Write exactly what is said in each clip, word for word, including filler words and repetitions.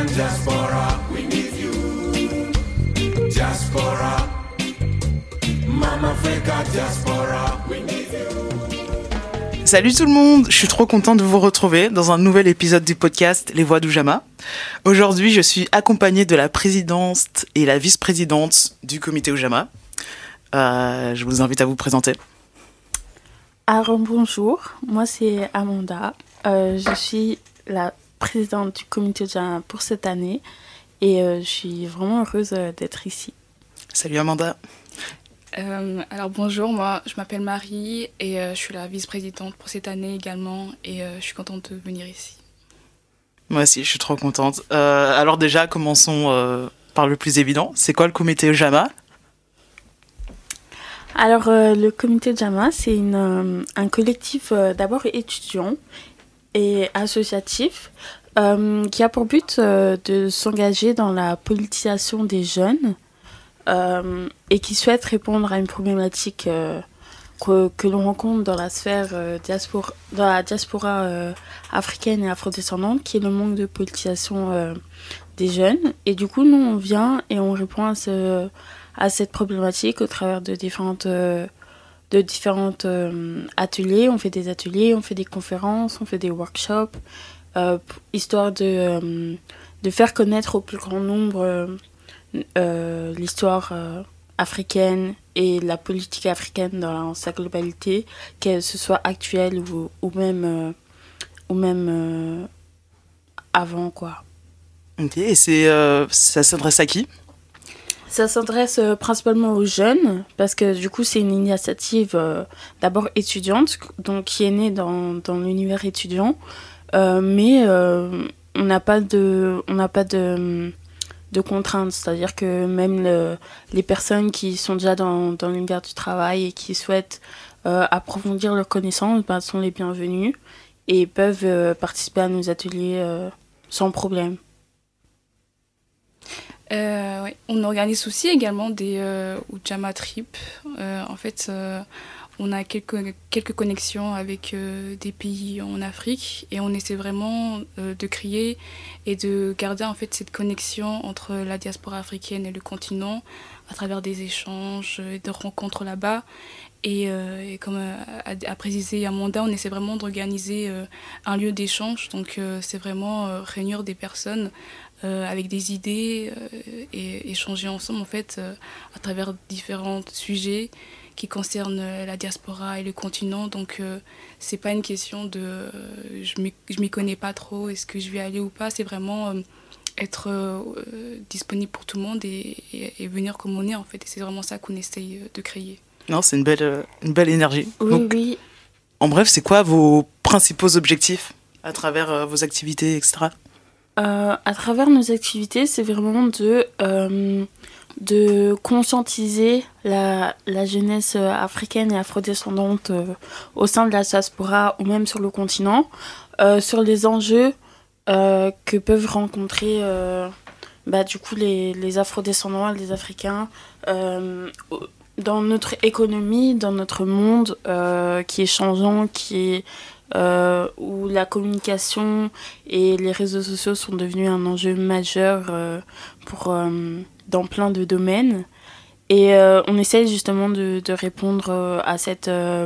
African diaspora, we need you. Diaspora, Mama Africa diaspora, we need you. Salut tout le monde, je suis trop contente de vous retrouver dans un nouvel épisode du podcast Les Voix d'Oujama. Aujourd'hui, je suis accompagnée de la présidente et la vice-présidente du comité Oujama. Euh, je vous invite à vous présenter. Alors bonjour, moi c'est Amanda. Euh, je suis la présidente du comité Oujama pour cette année et euh, je suis vraiment heureuse d'être ici. Salut Amanda. Euh, alors bonjour, moi je m'appelle Marie et euh, je suis la vice-présidente pour cette année également et euh, je suis contente de venir ici. Moi aussi, je suis trop contente. Euh, alors déjà, commençons euh, par le plus évident. C'est quoi le comité Oujama ? Alors euh, le comité Oujama, c'est une, euh, un collectif euh, d'abord étudiant et associatif euh, qui a pour but euh, de s'engager dans la politisation des jeunes. Euh, et qui souhaite répondre à une problématique euh, que, que l'on rencontre dans la sphère euh, diaspora, dans la diaspora euh, africaine et afrodescendante, qui est le manque de politisation euh, des jeunes. Et du coup, nous, on vient et on répond à, ce, à cette problématique au travers de différentes, euh, de différentes euh, ateliers. On fait des ateliers, on fait des conférences, on fait des workshops, euh, histoire de, euh, de faire connaître au plus grand nombre euh, Euh, l'histoire euh, africaine et la politique africaine dans sa globalité, qu'elle ce soit actuelle ou, ou même, euh, ou même euh, avant, quoi. Ok, et c'est, euh, ça s'adresse à qui ? Ça s'adresse euh, principalement aux jeunes, parce que du coup c'est une initiative euh, d'abord étudiante, donc qui est née dans, dans l'univers étudiant, euh, mais euh, on n'a pas de... On n'a pas de de contraintes, c'est-à-dire que même le, les personnes qui sont déjà dans, dans l'univers du travail et qui souhaitent euh, approfondir leurs connaissances ben, sont les bienvenus et peuvent euh, participer à nos ateliers euh, sans problème. Euh, ouais. On organise aussi également des euh, Oujama Trips. Euh, en fait, euh, on a quelques, quelques connexions avec euh, des pays en Afrique et on essaie vraiment euh, de créer et de garder en fait cette connexion entre la diaspora africaine et le continent à travers des échanges et de rencontres là-bas. Et, euh, et comme euh, a, a précisé Amanda, on essaie vraiment d'organiser euh, un lieu d'échange. Donc euh, c'est vraiment euh, réunir des personnes euh, avec des idées euh, et échanger ensemble en fait euh, à travers différents sujets qui concernent la diaspora et le continent. Donc euh, c'est pas une question de euh, je m'y, je m'y connais pas trop, est-ce que je vais aller ou pas. C'est vraiment euh, être euh, disponible pour tout le monde et, et, et venir comme on est en fait. Et c'est vraiment ça qu'on essaye de créer. Non, c'est une belle, une belle énergie. Oui, Donc, oui. en bref, c'est quoi vos principaux objectifs à travers euh, vos activités, et cetera. Euh, à travers nos activités, c'est vraiment de, euh, de conscientiser la, la jeunesse africaine et afrodescendante euh, au sein de la diaspora ou même sur le continent, euh, sur les enjeux euh, que peuvent rencontrer euh, bah, du coup les, les afrodescendants et les Africains euh, dans notre économie, dans notre monde euh, qui est changeant, qui est Euh, où la communication et les réseaux sociaux sont devenus un enjeu majeur euh, pour, euh, dans plein de domaines. Et euh, on essaye justement de, de répondre euh, à cette... Euh,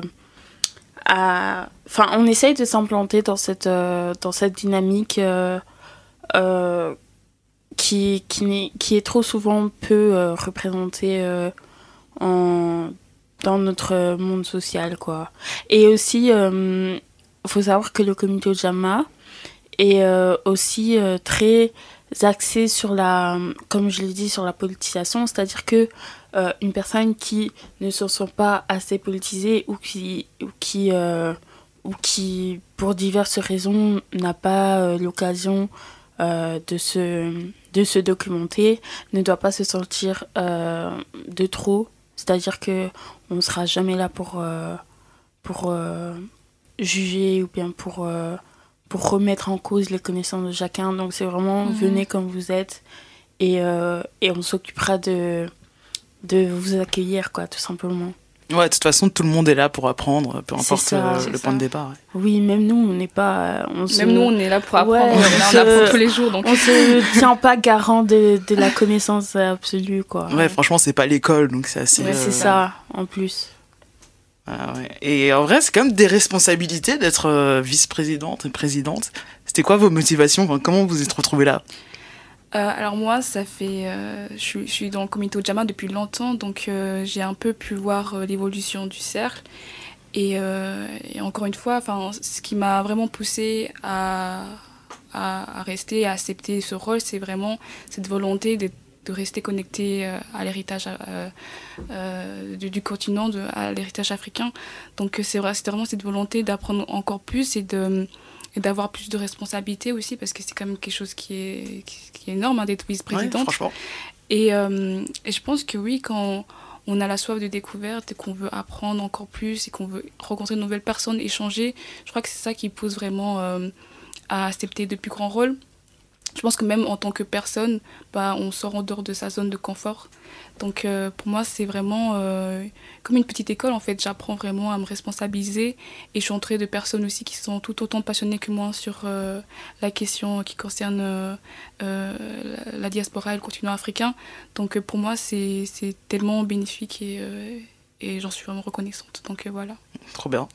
à... Enfin, on essaye de s'implanter dans cette, euh, dans cette dynamique euh, euh, qui, qui, qui est trop souvent peu euh, représentée euh, en, dans notre monde social, quoi. Et aussi... Euh, il faut savoir que le comité Oujama est euh, aussi euh, très axé sur la, comme je l'ai dit, sur la politisation, c'est-à-dire que euh, une personne qui ne se sent pas assez politisée ou qui, ou qui, euh, ou qui pour diverses raisons, n'a pas euh, l'occasion euh, de, se, de se documenter, ne doit pas se sentir euh, de trop, c'est-à-dire qu'on ne sera jamais là pour... Euh, pour euh, juger ou bien pour, euh, pour remettre en cause les connaissances de chacun. Donc c'est vraiment mmh. venez comme vous êtes et, euh, et on s'occupera de, de vous accueillir, quoi, tout simplement. Ouais, de toute façon, tout le monde est là pour apprendre, peu importe ça, euh, le ça. point de départ. Ouais. Oui, même nous, on n'est pas... On se... Même nous, on est là pour apprendre. Ouais, on, est là, on on se- apprend tous les jours. Donc. On se tient pas garant de, de la connaissance absolue, quoi. Ouais, franchement, c'est pas l'école, donc c'est assez... Ouais, C'est euh, ça, en plus. Ah ouais. Et en vrai, c'est quand même des responsabilités d'être euh, vice-présidente et présidente. C'était quoi vos motivations? Enfin, comment vous êtes retrouvés là? Euh, alors moi, ça fait, euh, je, suis, je suis dans le comité Ojama depuis longtemps, donc euh, j'ai un peu pu voir euh, l'évolution du cercle. Et, euh, et encore une fois, enfin, ce qui m'a vraiment poussée à, à, à rester, à accepter ce rôle, c'est vraiment cette volonté de, de rester connecté euh, à l'héritage euh, euh, du, du continent, de, à l'héritage africain. Donc c'est vrai, c'était vraiment cette volonté d'apprendre encore plus et de et d'avoir plus de responsabilités aussi, parce que c'est quand même quelque chose qui est, qui, qui est énorme hein, d'être vice-présidente. Ouais, franchement. Et, euh, et je pense que oui, quand on a la soif de découverte et qu'on veut apprendre encore plus et qu'on veut rencontrer de nouvelles personnes, échanger, je crois que c'est ça qui pousse vraiment euh, à accepter de plus grands rôles. Je pense que même en tant que personne, bah, on sort en dehors de sa zone de confort. Donc euh, pour moi, c'est vraiment euh, comme une petite école en fait. J'apprends vraiment à me responsabiliser et je suis entourée de personnes aussi qui sont tout autant passionnées que moi sur euh, la question qui concerne euh, euh, la, la diaspora et le continent africain. Donc euh, pour moi, c'est, c'est tellement bénéfique et, euh, et j'en suis vraiment reconnaissante. Donc euh, voilà. Trop bien.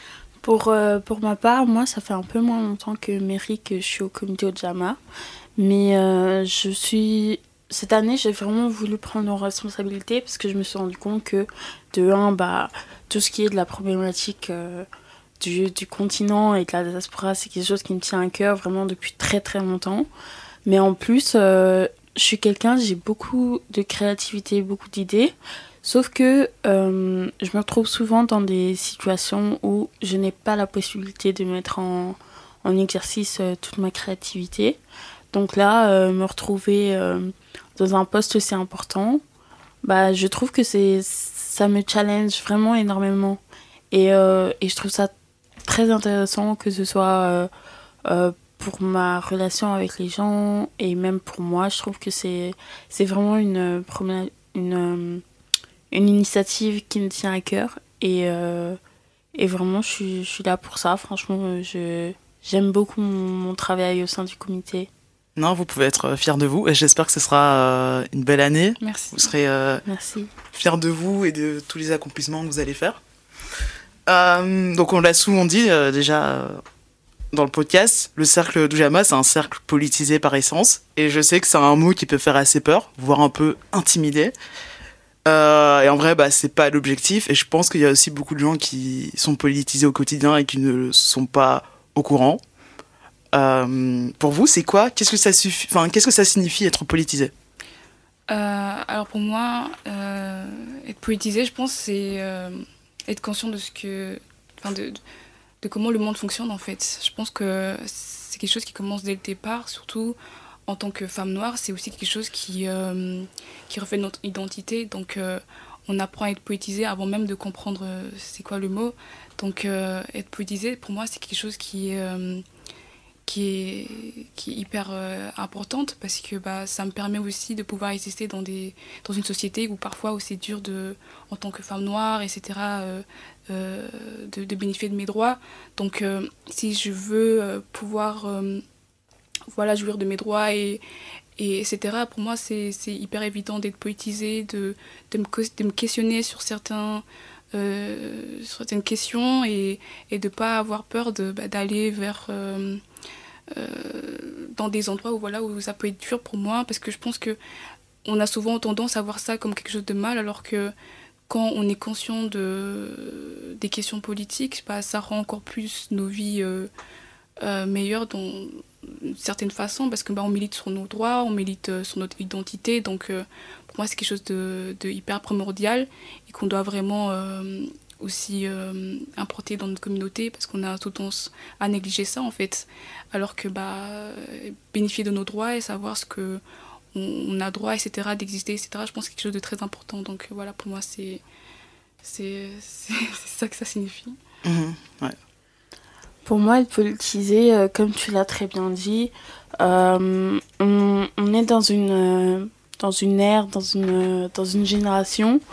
Pour, euh, pour ma part, moi, ça fait un peu moins longtemps que Mary que je suis au comité Ojama. Mais euh, je suis... Cette année, j'ai vraiment voulu prendre en responsabilité parce que je me suis rendu compte que, de un, bah, tout ce qui est de la problématique euh, du, du continent et de la diaspora, c'est quelque chose qui me tient à cœur vraiment depuis très très longtemps. Mais en plus, euh, je suis quelqu'un, j'ai beaucoup de créativité, beaucoup d'idées. Sauf que euh, je me retrouve souvent dans des situations où je n'ai pas la possibilité de mettre en, en exercice euh, toute ma créativité. Donc là, euh, me retrouver euh, dans un poste aussi important, bah, je trouve que c'est, ça me challenge vraiment énormément. Et, euh, et je trouve ça très intéressant que ce soit euh, euh, pour ma relation avec les gens et même pour moi. Je trouve que c'est, c'est vraiment une, une, une une initiative qui me tient à cœur et, euh, et vraiment je suis, je suis là pour ça. Franchement, je, j'aime beaucoup mon, mon travail au sein du comité. Non, vous pouvez être fiers de vous et j'espère que ce sera euh, une belle année. Merci. Vous serez euh, Merci. fiers de vous et de tous les accomplissements que vous allez faire. Euh, donc on l'a souvent dit euh, déjà euh, dans le podcast, le cercle d'Ojama, c'est un cercle politisé par essence et je sais que c'est un mot qui peut faire assez peur, voire un peu intimider. Euh, et en vrai, bah, c'est pas l'objectif. Et je pense qu'il y a aussi beaucoup de gens qui sont politisés au quotidien et qui ne sont pas au courant. Euh, pour vous, c'est quoi? Qu'est-ce que ça suffit... enfin, qu'est-ce que ça signifie être politisé? Euh, alors pour moi, euh, être politisé, je pense, c'est euh, être conscient de ce que, enfin de, de, de comment le monde fonctionne en fait. Je pense que c'est quelque chose qui commence dès le départ, surtout en tant que femme noire, c'est aussi quelque chose qui, euh, qui reflète notre identité. Donc, euh, on apprend à être politisé avant même de comprendre euh, c'est quoi le mot. Donc, euh, être politisé, pour moi, c'est quelque chose qui, euh, qui, est, qui est hyper euh, importante parce que bah, ça me permet aussi de pouvoir exister dans, des, dans une société où parfois où c'est dur, de, en tant que femme noire, et cetera, euh, euh, de, de bénéficier de mes droits. Donc, euh, si je veux euh, pouvoir... Euh, voilà, jouir de mes droits et, et etc. Pour moi, c'est, c'est hyper évident d'être politisé, de, de, me, de me questionner sur, certains, euh, sur certaines questions et, et de ne pas avoir peur de, bah, d'aller vers euh, euh, dans des endroits où, voilà, où ça peut être dur pour moi parce que je pense qu'on a souvent tendance à voir ça comme quelque chose de mal alors que quand on est conscient de, des questions politiques, bah, ça rend encore plus nos vies euh, euh, meilleures dans d'une certaine façon parce que bah, on milite sur nos droits, on milite euh, sur notre identité, donc euh, pour moi c'est quelque chose de, de hyper primordial et qu'on doit vraiment euh, aussi euh, importer dans notre communauté parce qu'on a tendance à négliger ça en fait, alors que bah, bénéficier de nos droits et savoir ce que on, on a droit, et cetera, d'exister, et cetera, je pense que c'est quelque chose de très important, donc voilà, pour moi c'est, c'est, c'est, c'est ça que ça signifie. Mmh, ouais. Pour moi, être politisé, euh, comme tu l'as très bien dit, euh, on, on est dans une, euh, dans une ère, dans une, dans une génération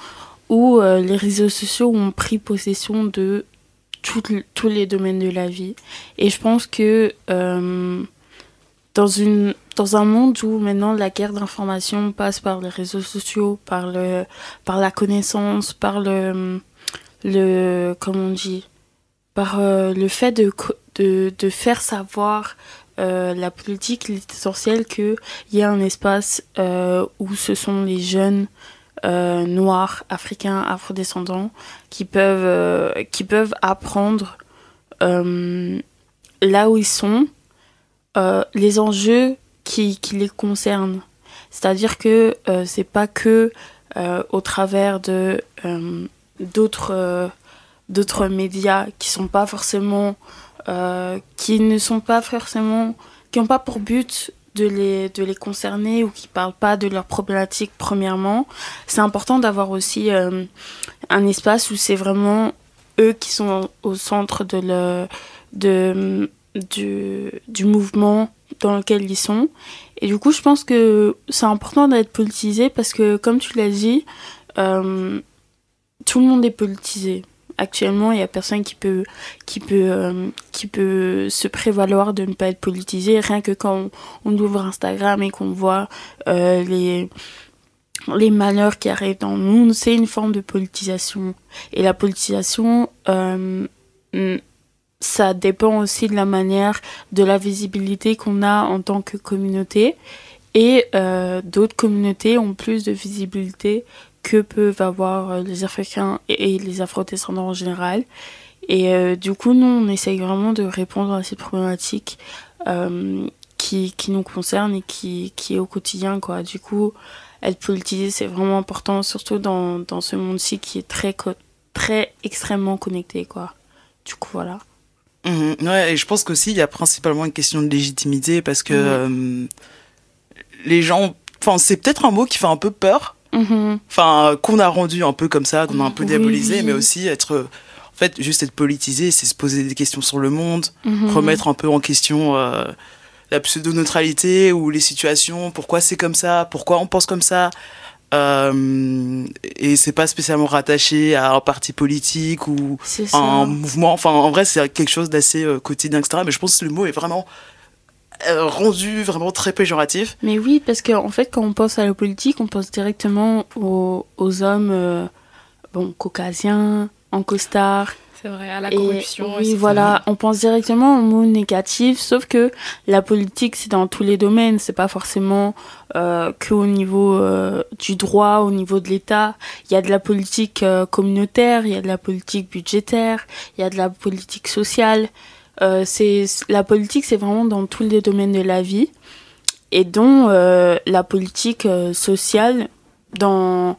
où euh, les réseaux sociaux ont pris possession de tout, tous les domaines de la vie. Et je pense que euh, dans, une, dans un monde où maintenant la guerre d'information passe par les réseaux sociaux, par, le, par la connaissance, par le, le comment on dit, par euh, le fait de, de, de faire savoir euh, la politique, il est essentiel qu'il y ait un espace euh, où ce sont les jeunes Euh, noirs, africains, afrodescendants, qui peuvent, euh, qui peuvent apprendre euh, là où ils sont, euh, les enjeux qui, qui les concernent. C'est-à-dire que euh, c'est pas que euh, au travers de euh, d'autres euh, d'autres médias qui sont pas forcément euh, qui ne sont pas forcément qui n'ont pas pour but de les, de les concerner ou qui ne parlent pas de leurs problématiques premièrement. C'est important d'avoir aussi euh, un espace où c'est vraiment eux qui sont au centre de le, de, du, du mouvement dans lequel ils sont. Et du coup, je pense que c'est important d'être politisé parce que, comme tu l'as dit, euh, tout le monde est politisé. Actuellement, il n'y a personne qui peut, qui, peut, euh, qui peut se prévaloir de ne pas être politisé. Rien que quand on, on ouvre Instagram et qu'on voit euh, les, les malheurs qui arrivent dans le monde, c'est une forme de politisation. Et la politisation, euh, ça dépend aussi de la manière, de la visibilité qu'on a en tant que communauté. Et euh, d'autres communautés ont plus de visibilité que peuvent avoir les Africains et les Afro-descendants en général. Et euh, du coup, nous, on essaye vraiment de répondre à ces problématiques euh, qui, qui nous concernent et qui, qui est au quotidien, quoi. Du coup, être politisé, c'est vraiment important, surtout dans, dans ce monde-ci qui est très, très extrêmement connecté, quoi. Du coup, voilà. Mmh, ouais, et je pense qu'aussi, il y a principalement une question de légitimité parce que mmh. euh, les gens... Enfin, c'est peut-être un mot qui fait un peu peur, Mmh. Enfin, qu'on a rendu un peu comme ça, qu'on a un peu diabolisé, oui. Mais aussi être, en fait, juste être politisé, c'est se poser des questions sur le monde, mmh. remettre un peu en question euh, la pseudo-neutralité ou les situations, pourquoi c'est comme ça, pourquoi on pense comme ça. Euh, et c'est pas spécialement rattaché à un parti politique ou à un mouvement. Enfin, en vrai, c'est quelque chose d'assez euh, quotidien, et cetera. Mais je pense que le mot est vraiment euh, rendu vraiment très péjoratif. Mais oui, parce qu'en en fait, quand on pense à la politique, on pense directement aux, aux hommes euh, bon, caucasiens, en costard. C'est vrai, à la corruption. Et, oui, voilà, on pense directement aux mots négatifs, sauf que la politique, c'est dans tous les domaines, c'est pas forcément euh, qu'au niveau euh, du droit, au niveau de l'État. Il y a de la politique euh, communautaire, il y a de la politique budgétaire, il y a de la politique sociale. Euh, c'est, la politique, c'est vraiment dans tous les domaines de la vie, et dont euh, la politique euh, sociale, dans...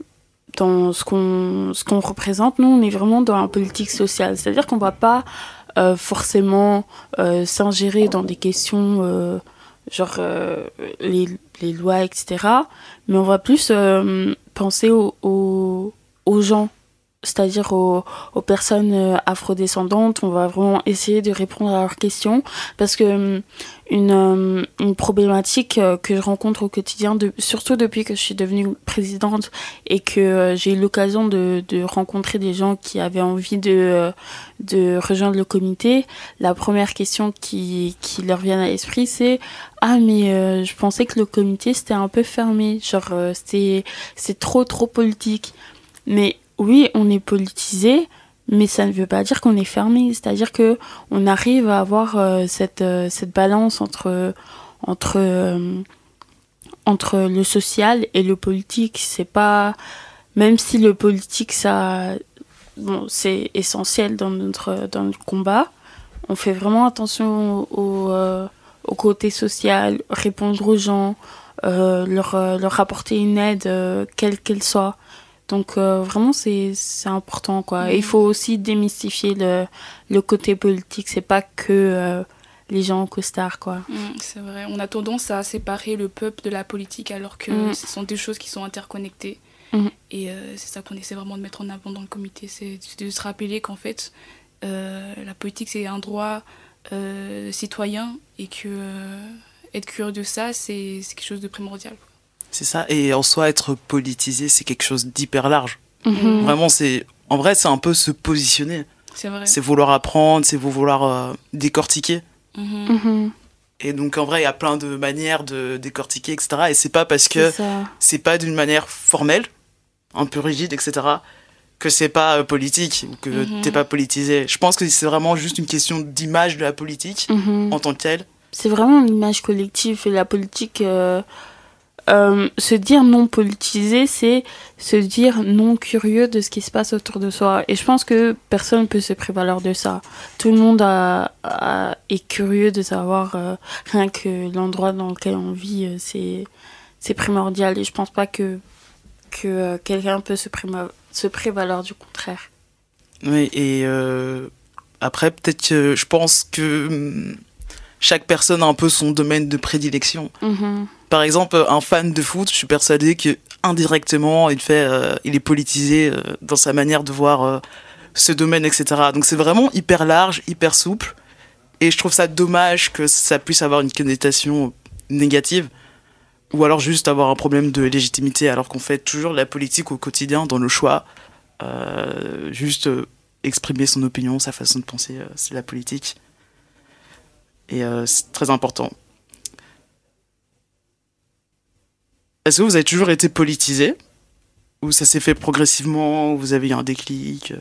dans ce qu'on, ce qu'on représente, nous, on est vraiment dans la politique sociale. C'est-à-dire qu'on ne va pas euh, forcément euh, s'ingérer dans des questions, euh, genre euh, les, les lois, et cetera. Mais on va plus euh, penser aux, aux, aux gens, c'est-à-dire aux, aux personnes afrodescendantes. On va vraiment essayer de répondre à leurs questions. Parce que une, une problématique que je rencontre au quotidien, de, surtout depuis que je suis devenue présidente et que j'ai eu l'occasion de, de rencontrer des gens qui avaient envie de, de rejoindre le comité, la première question qui, qui leur vient à l'esprit, c'est « Ah, mais euh, je pensais que le comité, c'était un peu fermé. Genre, euh, c'était, c'est trop, trop politique. » Mais oui, on est politisé, mais ça ne veut pas dire qu'on est fermé. C'est-à-dire qu'on arrive à avoir euh, cette, euh, cette balance entre, entre, euh, entre le social et le politique. C'est pas... Même si le politique, ça, bon, c'est essentiel dans notre, dans notre combat, on fait vraiment attention au, au, euh, au côté social, répondre aux gens, euh, leur, leur apporter une aide, euh, quelle qu'elle soit. Donc euh, vraiment, c'est, c'est important, quoi. Mmh. Et il faut aussi démystifier le, le côté politique. C'est pas que euh, les gens en costard, quoi. Mmh, c'est vrai. On a tendance à séparer le peuple de la politique alors que mmh. ce sont des choses qui sont interconnectées. Mmh. Et euh, c'est ça qu'on essaie vraiment de mettre en avant dans le comité. C'est de se rappeler qu'en fait, euh, la politique, c'est un droit euh, citoyen et que euh, être curieux de ça, c'est, c'est quelque chose de primordial, quoi. C'est ça, et en soi, être politisé, c'est quelque chose d'hyper large. Mhm. Vraiment, c'est en vrai, c'est un peu se positionner. C'est vrai. C'est vouloir apprendre, c'est vouloir euh, décortiquer. Mhm. Mhm. Et donc, en vrai, il y a plein de manières de décortiquer, et cetera. Et c'est pas parce C'est que ça. c'est pas d'une manière formelle, un peu rigide, et cetera, que c'est pas euh, politique ou que Mhm. t'es pas politisé. Je pense que c'est vraiment juste une question d'image de la politique Mhm. en tant que telle. C'est vraiment une image collective et la politique. euh, euh, se dire non politisé, c'est se dire non curieux de ce qui se passe autour de soi. Et je pense que personne ne peut se prévaloir de ça. Tout le monde a, a- est curieux de savoir euh, rien que l'endroit dans lequel on vit, euh, c'est, c'est primordial. Et je pense pas que, que euh, quelqu'un peut se, préma- se prévaloir du contraire. Oui, et euh, après, peut-être que je pense que hum, chaque personne a un peu son domaine de prédilection. Mhm. Par exemple, un fan de foot, je suis persuadé que indirectement, il fait, euh, il est politisé euh, dans sa manière de voir euh, ce domaine, et cetera. Donc c'est vraiment hyper large, hyper souple, et je trouve ça dommage que ça puisse avoir une connotation négative, ou alors juste avoir un problème de légitimité, alors qu'on fait toujours de la politique au quotidien dans le choix. Euh, juste euh, exprimer son opinion, sa façon de penser, euh, c'est la politique, et euh, c'est très important. Est-ce que vous avez toujours été politisé? Ou ça s'est fait progressivement? Ou vous avez eu un déclic?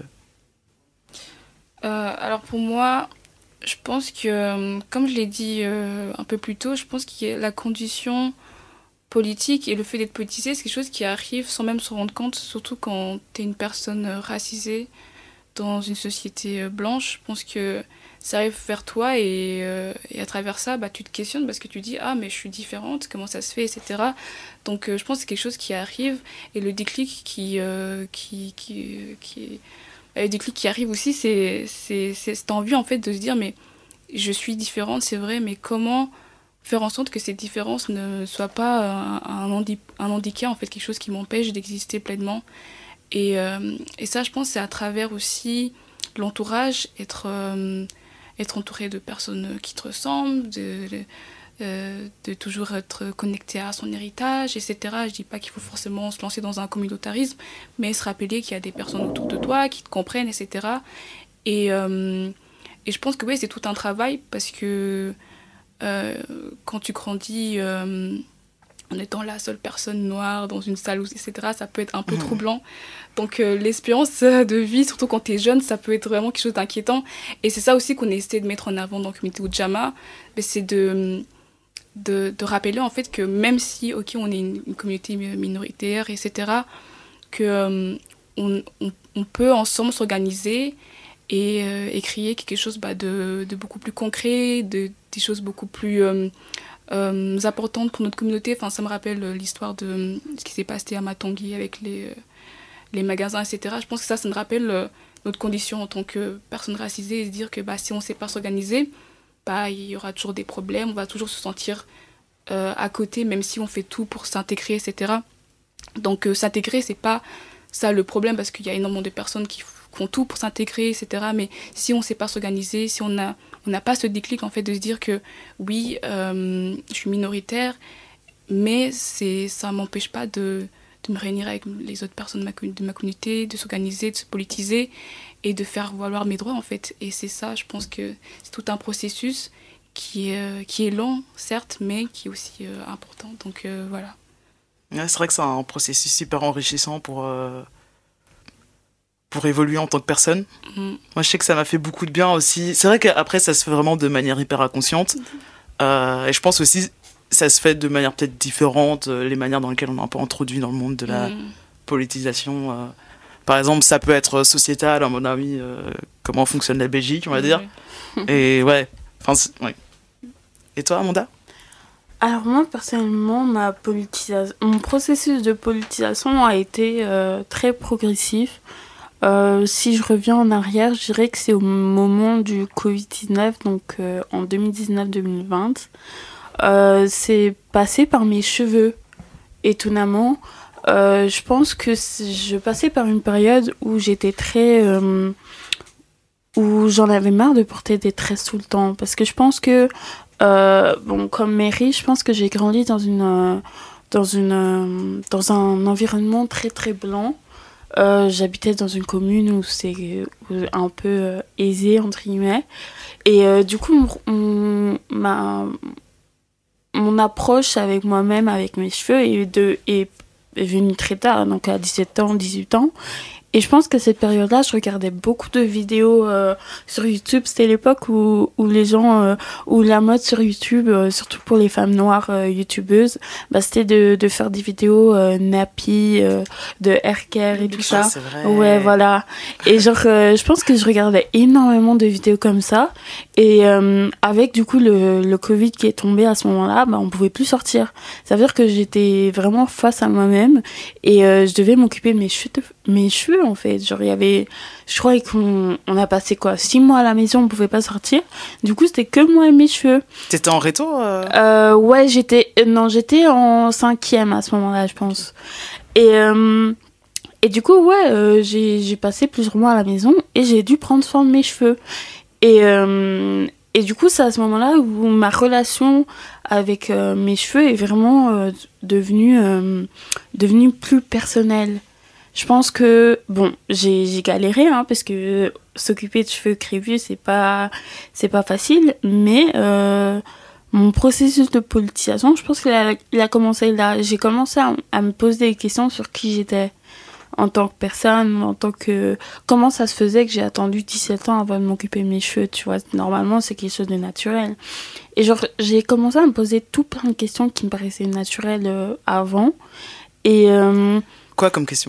Euh, alors pour moi, je pense que, euh, comme je l'ai dit euh, un peu plus tôt, je pense que la condition politique et le fait d'être politisé, c'est quelque chose qui arrive sans même se rendre compte, surtout quand tu es une personne euh, racisée dans une société euh, blanche. Je pense que ça arrive vers toi et, euh, et à travers ça, bah, tu te questionnes parce que tu dis « Ah, mais je suis différente, comment ça se fait ?» et cetera. Donc euh, je pense que c'est quelque chose qui arrive et le déclic qui, euh, qui, qui, qui, le déclic qui arrive aussi, c'est, c'est, c'est cette envie en fait de se dire « Mais je suis différente, c'est vrai, mais comment faire en sorte que cette différence ne soit pas un, un, handi- un handicap, en fait, quelque chose qui m'empêche d'exister pleinement ?» Et, euh, et ça, je pense, c'est à travers aussi l'entourage, être, euh, être entouré de personnes qui te ressemblent, de, de, euh, de toujours être connecté à son héritage, et cetera. Je dis pas qu'il faut forcément se lancer dans un communautarisme, mais se rappeler qu'il y a des personnes autour de toi qui te comprennent, et cetera. Et, euh, et je pense que oui, c'est tout un travail parce que euh, quand tu grandis euh, en étant la seule personne noire dans une salle, et cetera, ça peut être un peu Mmh. troublant. Donc euh, l'expérience de vie, surtout quand tu es jeune, ça peut être vraiment quelque chose d'inquiétant. Et c'est ça aussi qu'on essaie de mettre en avant dans le comité Ujamaa, mais c'est de, de, de rappeler en fait que même si, ok, on est une, une communauté minoritaire, et cetera, que euh, on, on, on peut ensemble s'organiser et, euh, et créer quelque chose bah, de, de beaucoup plus concret, de, des choses beaucoup plus euh, euh, importantes pour notre communauté. Enfin, ça me rappelle euh, l'histoire de euh, ce qui s'est passé à Matongui avec les, euh, les magasins, et cetera. Je pense que ça, ça nous rappelle euh, notre condition en tant que personne racisée et se dire que bah, si on ne sait pas s'organiser, bah, il y aura toujours des problèmes, on va toujours se sentir euh, à côté, même si on fait tout pour s'intégrer, et cetera. Donc euh, s'intégrer, c'est pas ça le problème, parce qu'il y a énormément de personnes qui font tout pour s'intégrer, et cetera. Mais si on ne sait pas s'organiser, si on a, on n'a pas ce déclic en fait de se dire que oui, euh, je suis minoritaire, mais c'est, ça ne m'empêche pas de, de me réunir avec les autres personnes de ma, de ma communauté, de s'organiser, de se politiser et de faire valoir mes droits en fait. Et c'est ça, je pense que c'est tout un processus qui est, euh, qui est lent, certes, mais qui est aussi euh, important. Donc euh, voilà. Ouais, c'est vrai que c'est un processus super enrichissant pour, euh, pour évoluer en tant que personne. Mm. Moi, je sais que ça m'a fait beaucoup de bien aussi. C'est vrai qu'après, ça se fait vraiment de manière hyper inconsciente. Euh, et je pense aussi ça se fait de manière peut-être différente, euh, les manières dans lesquelles on est un peu introduit dans le monde de la Mm. politisation. Euh. Par exemple, ça peut être sociétal, à mon avis, euh, comment fonctionne la Belgique, on va dire. Et ouais, enfin, c'est- ouais. Et toi, Amanda? Alors moi, personnellement, ma politisation, mon processus de politisation a été euh, très progressif. Euh, si je reviens en arrière, je dirais que c'est au moment du covid dix-neuf, donc euh, en deux mille dix-neuf deux mille vingt. Euh, c'est passé par mes cheveux, étonnamment. Euh, je pense que c'est- je passais par une période où j'étais très... euh, où j'en avais marre de porter des tresses tout le temps. Parce que je pense que... Euh, bon, comme Mary, je pense que j'ai grandi dans une, euh, dans une, euh, dans un environnement très très blanc, Euh, j'habitais dans une commune où c'est un peu euh, aisé, entre guillemets. Et euh, du coup, mon, mon, ma, mon approche avec moi-même, avec mes cheveux, est, de, est, est venue très tard, donc à dix-sept ans, dix-huit ans. Et je pense qu'à cette période-là, je regardais beaucoup de vidéos euh, sur YouTube. C'était l'époque où, où les gens, euh, où la mode sur YouTube, euh, surtout pour les femmes noires euh, youtubeuses, bah, c'était de, de faire des vidéos euh, nappy, euh, de hair care et tout ça. C'est vrai. Ouais, voilà. Et genre, euh, je pense que je regardais énormément de vidéos comme ça. Et euh, avec du coup le, le Covid qui est tombé à ce moment-là, bah, on pouvait plus sortir. Ça veut dire que j'étais vraiment face à moi-même et euh, je devais m'occuper de mes cheveux, mes cheveux en fait. Genre, il y avait, je crois qu'on on a passé quoi, six mois à la maison, on pouvait pas sortir. Du coup, c'était que moi et mes cheveux. T'étais en réto euh... Euh, ouais, j'étais, non, j'étais en cinquième à ce moment-là, je pense. Et euh, et du coup, ouais, euh, j'ai j'ai passé plusieurs mois à la maison et j'ai dû prendre soin de mes cheveux. Et euh, et du coup, c'est à ce moment-là où ma relation avec euh, mes cheveux est vraiment euh, devenue euh, devenue plus personnelle. Je pense que, bon, j'ai, j'ai galéré, hein, parce que s'occuper de cheveux crépus, c'est pas, c'est pas facile, mais euh, mon processus de politisation, je pense qu'il a, il a commencé là. J'ai commencé à, à me poser des questions sur qui j'étais en tant que personne, en tant que... Comment ça se faisait que j'ai attendu dix-sept ans avant de m'occuper de mes cheveux, tu vois. Normalement, c'est quelque chose de naturel. Et genre, j'ai commencé à me poser tout plein de questions qui me paraissaient naturelles euh, avant. Et... Euh, Quoi comme question ?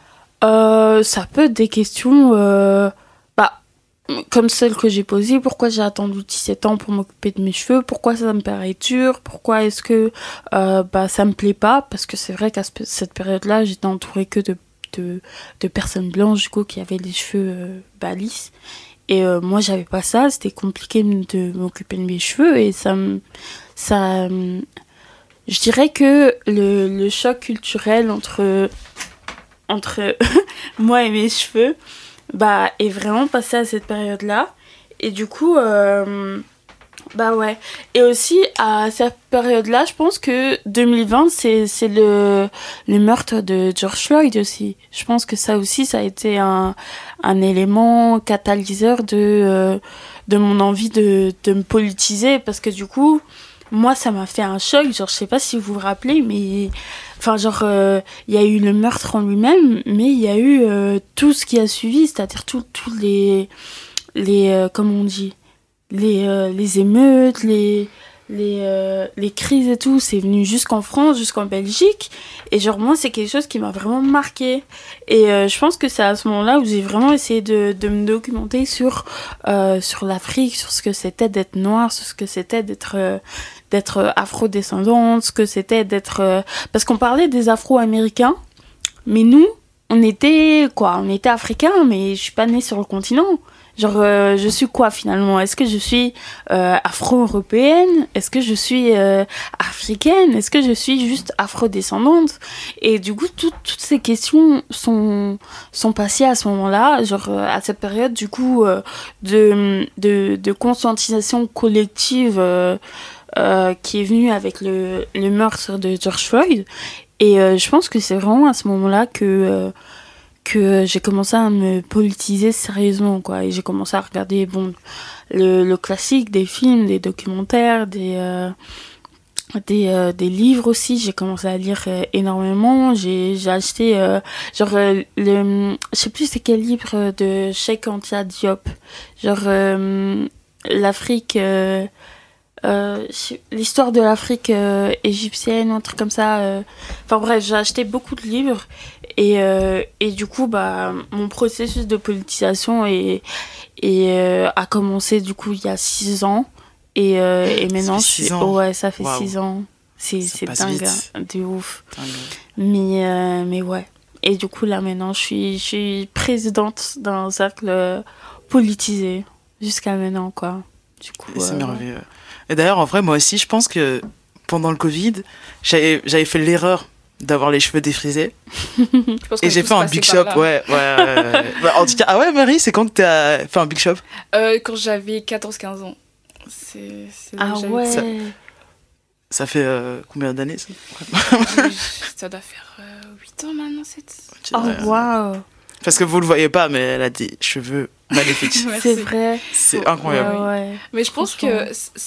Euh, ça peut être des questions euh, bah, comme celle que j'ai posée. Pourquoi j'ai attendu dix-sept ans pour m'occuper de mes cheveux ? Pourquoi ça me paraît dur ? Pourquoi est-ce que euh, bah, ça me plaît pas ? Parce que c'est vrai qu'à ce, cette période-là, j'étais entourée que de, de, de personnes blanches du coup, qui avaient les cheveux euh, bah, lisses. Et euh, moi, j'avais pas ça. C'était compliqué de m'occuper de mes cheveux. Et ça me... Ça, je dirais que le, le choc culturel entre... entre moi et mes cheveux, bah, est vraiment passé à cette période-là. Et du coup, euh, bah ouais. Et aussi, à cette période-là, je pense que deux mille vingt, c'est, c'est le, le meurtre de George Floyd aussi. Je pense que ça aussi, ça a été un, un élément catalyseur de, euh, de mon envie de, de me politiser. Parce que du coup, moi, ça m'a fait un choc. Genre, je sais pas si vous vous rappelez, mais... Enfin, genre, il euh, y a eu le meurtre en lui-même, mais il y a eu euh, tout ce qui a suivi, c'est-à-dire tous les... les euh, comment on dit les, euh, les émeutes, les... Les, euh, les crises et tout, c'est venu jusqu'en France, jusqu'en Belgique. Et genre, moi, c'est quelque chose qui m'a vraiment marqué. Et euh, je pense que c'est à ce moment-là où j'ai vraiment essayé de, de me documenter sur, euh, sur l'Afrique, sur ce que c'était d'être noire, sur ce que c'était d'être, euh, d'être afro-descendante, ce que c'était d'être... Euh... Parce qu'on parlait des Afro-Américains, mais nous, on était quoi ? On était Africains, mais je suis pas née sur le continent. Genre, euh, je suis quoi finalement ? Est-ce que je suis euh, afro-européenne ? Est-ce que je suis euh, africaine ? Est-ce que je suis juste afro-descendante ? Et du coup, tout, toutes ces questions sont, sont passées à ce moment-là, genre euh, à cette période du coup euh, de, de, de conscientisation collective euh, euh, qui est venue avec le, le meurtre de George Floyd. Et euh, je pense que c'est vraiment à ce moment-là que... Euh, que j'ai commencé à me politiser sérieusement, quoi. Et j'ai commencé à regarder, bon, le, le classique, des films, des documentaires, des, euh, des, euh, des livres aussi. J'ai commencé à lire euh, énormément. J'ai, j'ai acheté, euh, genre, euh, le, je sais plus c'est quel livre de Cheikh Anta Diop. Genre, euh, l'Afrique... Euh, Euh, l'histoire de l'Afrique euh, égyptienne, un truc comme ça. Euh... Enfin bref, j'ai acheté beaucoup de livres et, euh, et du coup, bah, mon processus de politisation est, est, euh, a commencé du coup il y a six ans et, euh, et maintenant, ça fait je... ans. ouais, ça fait Wow. six ans. C'est, ça c'est dingue, hein, de ouf. Dingue. Mais, euh, mais ouais. Et du coup, là maintenant, je suis, je suis présidente d'un cercle politisé jusqu'à maintenant, quoi. Du coup, c'est euh, merveilleux. Et d'ailleurs, en vrai, moi aussi, je pense que pendant le Covid, j'avais, j'avais fait l'erreur d'avoir les cheveux défrisés. Et j'ai fait un big shop, ouais. ouais, ouais. Bah, en tout cas, ah ouais, Marie, c'est quand que t'as fait un big shop ? euh, Quand j'avais quatorze quinze ans. C'est, c'est ah déjà ouais. Ça... Ça fait euh, combien d'années ça Ça doit faire euh, huit ans maintenant, sept. Okay, Oh, ouais. waouh! Parce que vous le voyez pas, mais elle a des cheveux magnifiques. C'est vrai. C'est incroyable. Ouais, ouais. Mais je pense que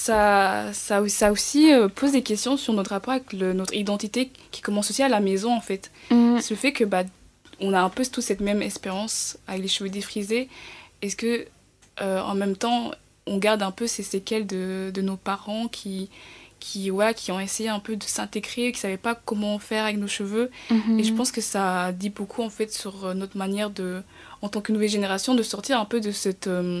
ça, ça, ça aussi euh, pose des questions sur notre rapport avec le, notre identité qui commence aussi à la maison, en fait. Mm. C'est le fait que bah, on a un peu tous cette même espérance avec les cheveux défrisés. Est-ce que, euh, en même temps, on garde un peu ces séquelles de, de nos parents qui, qui, ouais, qui ont essayé un peu de s'intégrer, qui ne savaient pas comment faire avec nos cheveux. Mm-hmm. Et je pense que ça dit beaucoup, en fait, sur notre manière, de, en tant que nouvelle génération, de sortir un peu de cette, euh,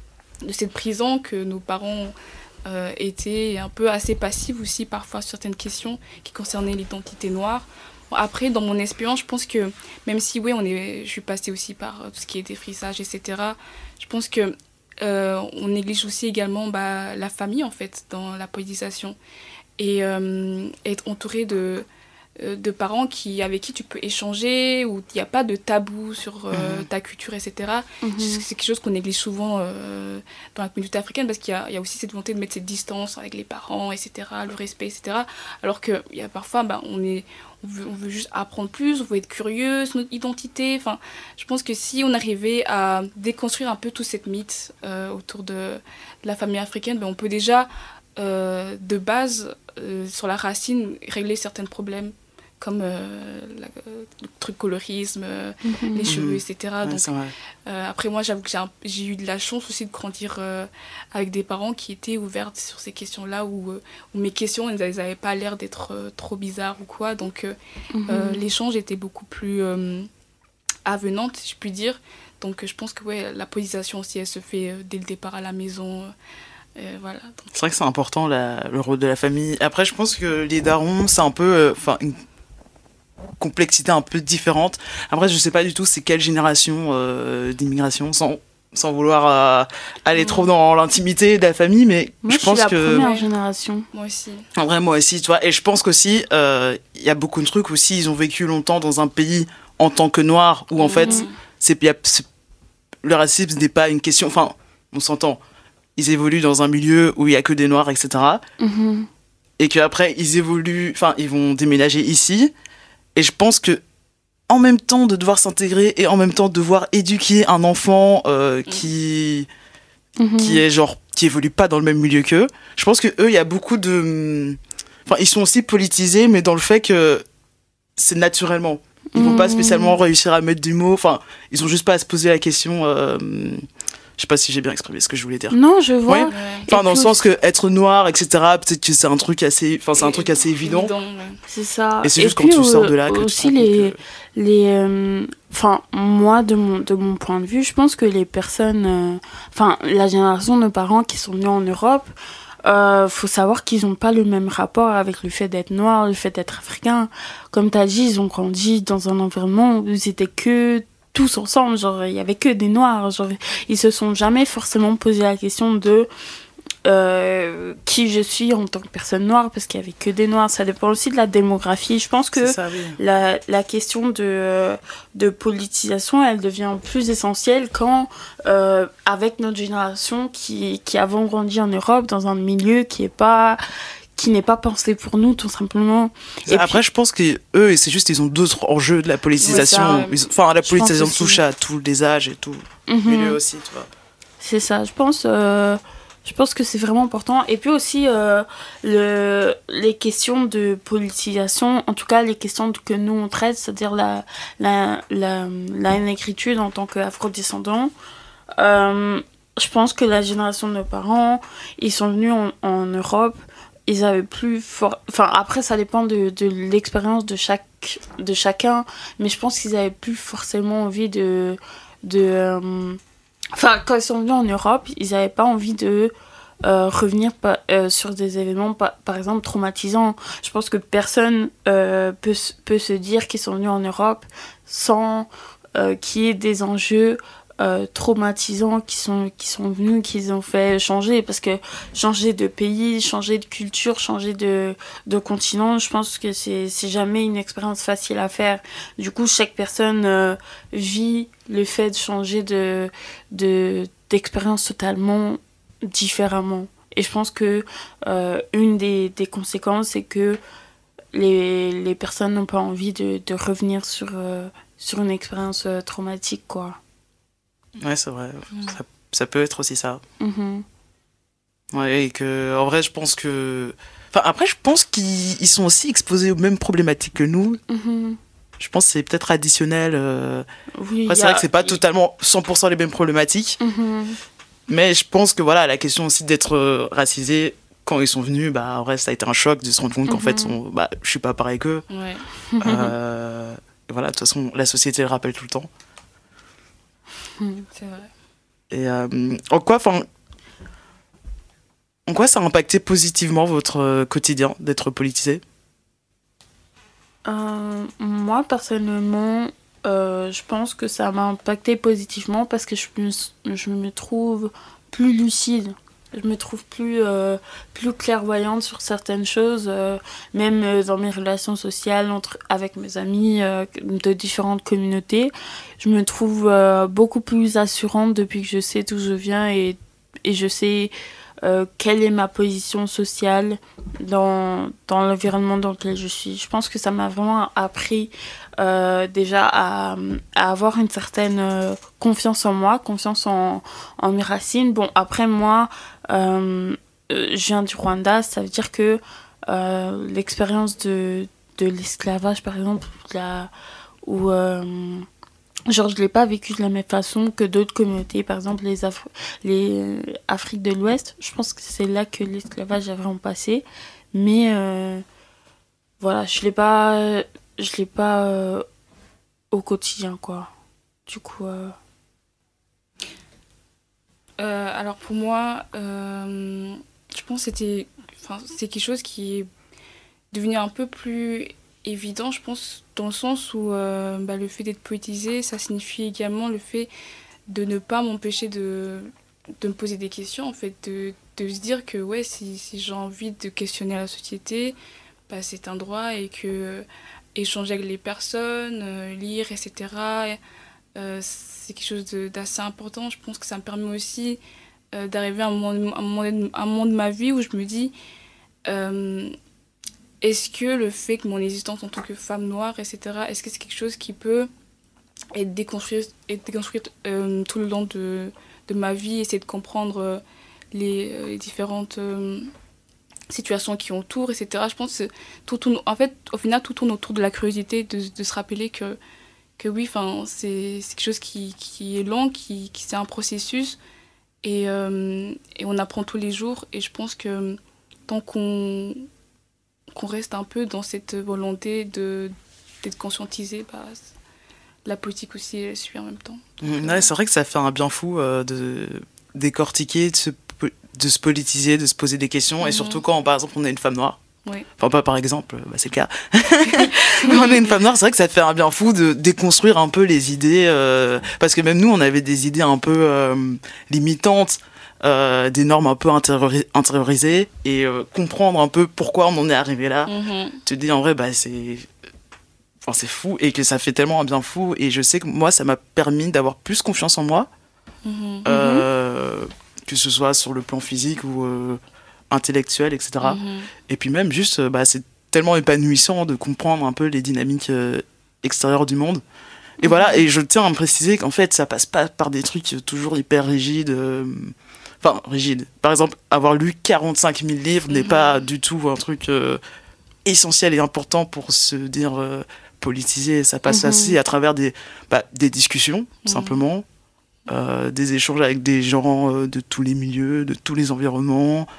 de cette prison que nos parents euh, étaient, et un peu assez passifs aussi, parfois, sur certaines questions qui concernaient l'identité noire. Après, dans mon expérience, je pense que, même si, oui, on est, je suis passée aussi par tout ce qui est défrisage, et cetera, je pense que euh, on néglige aussi également bah, la famille, en fait, dans la politisation. Et euh, être entouré de, euh, de parents qui, avec qui tu peux échanger, où il n'y a pas de tabou sur euh, mmh. ta culture, et cetera. Mmh. C'est quelque chose qu'on néglige souvent euh, dans la communauté africaine, parce qu'il y a, il y a aussi cette volonté de mettre cette distance avec les parents, et cetera, le respect, et cetera. Alors qu'il y a parfois, bah, on est... On veut, on veut juste apprendre plus, on veut être curieux sur notre identité. Enfin, je pense que si on arrivait à déconstruire un peu tout cette mythe euh, autour de, de la famille africaine, ben on peut déjà, euh, de base, euh, sur la racine, régler certains problèmes, comme euh, la, le truc colorisme, euh, mm-hmm. les cheveux, et cetera. Ouais, Donc, euh, après, moi, j'avoue que j'ai, un, j'ai eu de la chance aussi de grandir euh, avec des parents qui étaient ouverts sur ces questions-là, où, euh, où mes questions, elles n'avaient pas l'air d'être euh, trop bizarres ou quoi. Donc, euh, mm-hmm. euh, l'échange était beaucoup plus euh, avenante, si je puis dire. Donc, euh, je pense que ouais, la politisation aussi, elle se fait euh, dès le départ à la maison. Euh, voilà. Donc, c'est vrai que c'est important, la, le rôle de la famille. Après, je pense que les darons, c'est un peu... Enfin, euh, complexité un peu différente. Après, je sais pas du tout c'est quelle génération euh, d'immigration, sans, sans vouloir euh, aller mmh. trop dans l'intimité de la famille, mais moi, je, je pense suis la que... première génération. Moi aussi. En vrai, moi aussi, tu vois. Et je pense qu'aussi, il euh, y a beaucoup de trucs aussi, ils ont vécu longtemps dans un pays en tant que noirs, où en mmh. fait, c'est, y a, c'est, le racisme n'est pas une question... Enfin, on s'entend. Ils évoluent dans un milieu où il y a que des noirs, et cetera. Mmh. Et qu'après, ils évoluent... Enfin, ils vont déménager ici. Et je pense que, en même temps de devoir s'intégrer et en même temps de devoir éduquer un enfant euh, qui, mmh. qui est genre, qui évolue pas dans le même milieu qu'eux, je pense que eux, il y a beaucoup de, enfin, ils sont aussi politisés, mais dans le fait que c'est naturellement. Ils vont mmh. pas spécialement réussir à mettre du mot. Enfin, ils ont juste pas à se poser la question. Euh, Je sais pas si j'ai bien exprimé ce que je voulais dire. Non, je vois. Ouais. Enfin, dans le sens que être noir, et cetera. Peut-être que c'est un truc assez, enfin, c'est un truc assez évident. évident ouais. C'est ça. Et c'est juste et quand tu sors de là que aussi tu te rends les, que... les, enfin, euh, moi de mon de mon point de vue, je pense que les personnes, enfin, euh, la génération de nos parents qui sont nés en Europe. Euh, faut savoir qu'ils n'ont pas le même rapport avec le fait d'être noir, le fait d'être africain. Comme tu as dit, ils ont grandi dans un environnement où ils étaient que tous ensemble, genre il y avait que des noirs, genre ils se sont jamais forcément posé la question de euh, qui je suis en tant que personne noire, parce qu'il y avait que des noirs. Ça dépend aussi de la démographie. Je pense que ça, oui. la, la question de, de politisation, elle devient plus essentielle quand euh, avec notre génération qui, qui avons grandi en Europe dans un milieu qui est pas qui n'est pas pensé pour nous, tout simplement. Et après, puis, je pense qu'eux, c'est juste, ils ont d'autres enjeux de la politisation. Ouais, ça, enfin, la politisation touche à tous les âges et tout. Mm-hmm. Milieu aussi, tu vois. C'est ça, je pense, euh, je pense que c'est vraiment important. Et puis aussi, euh, le, les questions de politisation, en tout cas, les questions que nous, on traite, c'est-à-dire la, la, la, la négritude en tant qu'afrodescendant. Euh, je pense que la génération de nos parents, ils sont venus en, en Europe. Ils avaient plus fort... Enfin, après, ça dépend de, de l'expérience de, chaque, de chacun, mais je pense qu'ils avaient plus forcément envie de... de euh... Enfin, quand ils sont venus en Europe, ils n'avaient pas envie de euh, revenir pa- euh, sur des événements, pa- par exemple, traumatisants. Je pense que personne euh, peut, peut se dire qu'ils sont venus en Europe sans euh, qu'il y ait des enjeux Euh, traumatisants qui sont, qui sont venus, qui ont fait changer, parce que changer de pays, changer de culture, changer de, de continent, je pense que c'est, c'est jamais une expérience facile à faire. Du coup, chaque personne euh, vit le fait de changer de, de, d'expérience totalement différemment. Et je pense que euh, une des, des conséquences, c'est que les, les personnes n'ont pas envie de, de revenir sur, euh, sur une expérience euh, traumatique, quoi. Ouais, c'est vrai. Mm. Ça, ça peut être aussi ça. Mm-hmm. Ouais, et que, en vrai, je pense que... Enfin, après, je pense qu'ils ils sont aussi exposés aux mêmes problématiques que nous. Mm-hmm. Je pense que c'est peut-être additionnel. Euh... Oui, Après, c'est y a- vrai que c'est pas totalement cent pour cent les mêmes problématiques. Mm-hmm. Mais je pense que, voilà, la question aussi d'être euh, racisé, quand ils sont venus, bah, en vrai, ça a été un choc de se rendre compte qu'en Mhm. fait, on... bah, je suis pas pareil qu'eux. Ouais. Euh... et voilà, de toute façon, la société le rappelle tout le temps. C'est vrai. Et euh, en quoi, enfin, en quoi ça a impacté positivement votre euh, quotidien d'être politisé? Euh, moi, personnellement, euh, je pense que ça m'a impacté positivement parce que je me, je me trouve plus lucide. Je me trouve plus, euh, plus clairvoyante sur certaines choses, euh, même euh, dans mes relations sociales entre, avec mes amis euh, de différentes communautés. Je me trouve euh, beaucoup plus assurante depuis que je sais d'où je viens et, et je sais euh, quelle est ma position sociale dans, dans l'environnement dans lequel je suis. Je pense que ça m'a vraiment appris euh, déjà à, à avoir une certaine euh, confiance en moi, confiance en, en mes racines. Bon, après moi, euh, euh, je viens du Rwanda, ça veut dire que euh, l'expérience de, de l'esclavage, par exemple, la, où... Euh, genre, je ne l'ai pas vécu de la même façon que d'autres communautés, par exemple les, Af- les euh, Afriques de l'Ouest. Je pense que c'est là que l'esclavage a vraiment passé. Mais euh, voilà, je ne l'ai pas, je l'ai pas euh, au quotidien, quoi. Du coup... Euh... Euh, alors pour moi, euh, je pense que c'était, enfin, c'est quelque chose qui est devenu un peu plus évident, je pense, dans le sens où euh, bah, le fait d'être politisé, ça signifie également le fait de ne pas m'empêcher de, de me poser des questions, en fait, de, de se dire que ouais, si, si j'ai envie de questionner la société, bah, c'est un droit et que euh, échanger avec les personnes, euh, lire, et cetera, euh, c'est quelque chose de, d'assez important. Je pense que ça me permet aussi euh, d'arriver à un moment, de, un, moment de, un moment de ma vie où je me dis... Euh, est-ce que le fait que mon existence en tant que femme noire, et cetera, est-ce que c'est quelque chose qui peut être déconstruit, être déconstruit euh, tout le long de, de ma vie, essayer de comprendre euh, les, euh, les différentes euh, situations qui entourent, et cetera. Je pense que tout tourne, en fait, au final, tout tourne autour de la curiosité, de, de se rappeler que, que oui, c'est, c'est quelque chose qui, qui est long, qui, qui, c'est un processus, et, euh, et on apprend tous les jours, et je pense que tant qu'on... qu'on reste un peu dans cette volonté de, d'être conscientisé, bah, la politique aussi, elle suit en même temps. Mmh, ouais, c'est vrai que ça fait un bien fou euh, de décortiquer, de se, de se politiser, de se poser des questions, mmh. et surtout quand, par exemple, on est une femme noire. Oui. Enfin, pas par exemple, bah, c'est le cas. Quand on est une femme noire, c'est vrai que ça fait un bien fou de déconstruire un peu les idées, euh, parce que même nous, on avait des idées un peu euh, limitantes, Euh, des normes un peu intériori- intériorisées et euh, comprendre un peu pourquoi on en est arrivé là. Mm-hmm. Tu te dis en vrai, bah, c'est... Enfin, c'est fou et que ça fait tellement un bien fou. Et je sais que moi, ça m'a permis d'avoir plus confiance en moi, Mm-hmm. euh, que ce soit sur le plan physique ou euh, intellectuel, et cetera. Mm-hmm. Et puis même juste, bah, c'est tellement épanouissant de comprendre un peu les dynamiques euh, extérieures du monde. Et mm-hmm. voilà, et je tiens à me préciser qu'en fait, ça passe pas par des trucs toujours hyper rigides. Euh, Enfin, rigide. Par exemple, avoir lu quarante-cinq mille livres mmh. n'est pas du tout un truc euh, essentiel et important pour se dire euh, politisé. Ça passe mmh. aussi à travers des, bah, des discussions, mmh. simplement, euh, des échanges avec des gens euh, de tous les milieux, de tous les environnements.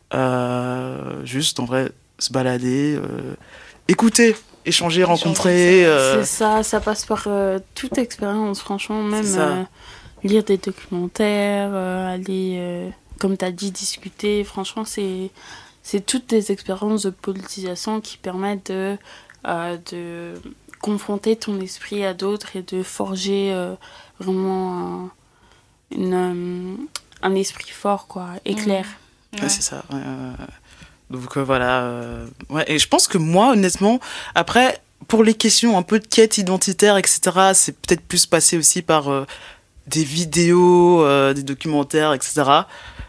Euh, juste, en vrai, se balader, euh, écouter, échanger, rencontrer. Euh... C'est ça, ça passe par euh, toute expérience, franchement, même... Lire des documentaires, euh, aller, euh, comme tu as dit, discuter. Franchement, c'est, c'est toutes des expériences de politisation qui permettent de, euh, de confronter ton esprit à d'autres et de forger euh, vraiment un, une, euh, un esprit fort, quoi, et clair. Mmh. Ouais. Ouais, c'est ça. Euh, donc euh, voilà. Euh, ouais. Et je pense que moi, honnêtement, après, pour les questions un peu de quête identitaire, et cetera, c'est peut-être plus passé aussi par... Euh, des vidéos, euh, des documentaires, et cetera.